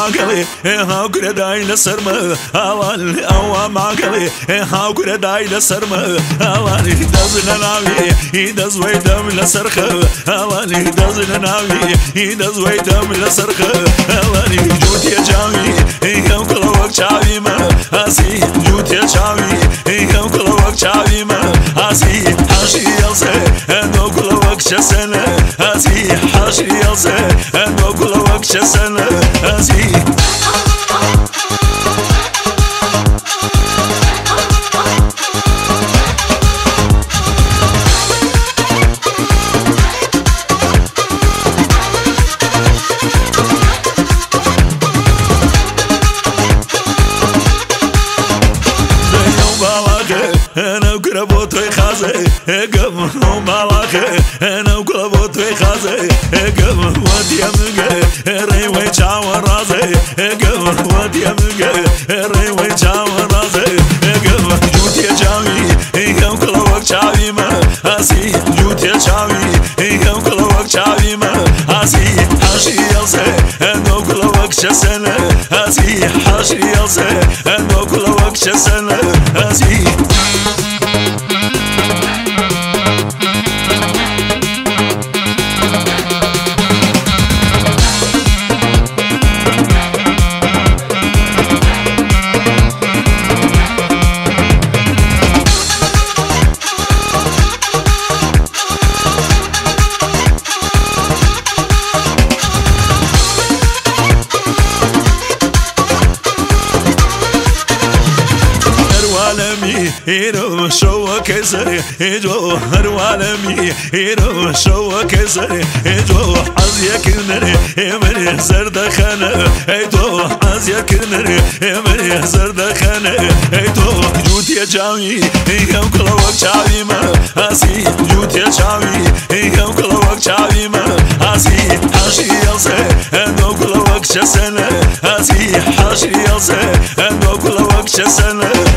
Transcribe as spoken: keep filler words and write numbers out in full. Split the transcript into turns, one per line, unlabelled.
معقلي ها كره داي لسرما اوان او معقلي ها كره داي لسرما اوان دزنا ناوي دز ويدم لسرخه اوان دزنا ناوي دز ويدم لسرخه اوان جوت يا جاوي هم كل وقت شاوي ما اسي جوت يا شاوي هم كل وقت شاوي ما اسي حاشي يلسه انو كل وقت شسنه اسي حاشي يلسه انو كل وقت شسنه اسي أنا وكربوتي خازي قم وملاخي أنا وكربوتي خازي قم ودي أمقي ريوي شاور رازي قم ودي أمقي ريوي شاور رازي قم جوت يا جاوي قم كل وقت شاوي ما أسي جوت يا شاوي قم كل وقت شاوي ما أسي حاشي يلسي أنو كل وقت شسنة أسي حاشي يلسي أنو كل وقت شسنة أسي هيرو شو كسر هيجو هرو عالمي هيرو شو كسر هيجو عزيا كنر من زرد خانه هيتو عزيا كنر من زرد خانه هيتو جوت يا جاوي هم كل وقت شاوي ما اسي جوت يا شاوي هم كل وقت شاوي ما اسي حاشي يلسه انو كل وقت شسنه اسي حاشي يلسه انو كل وقت شسنه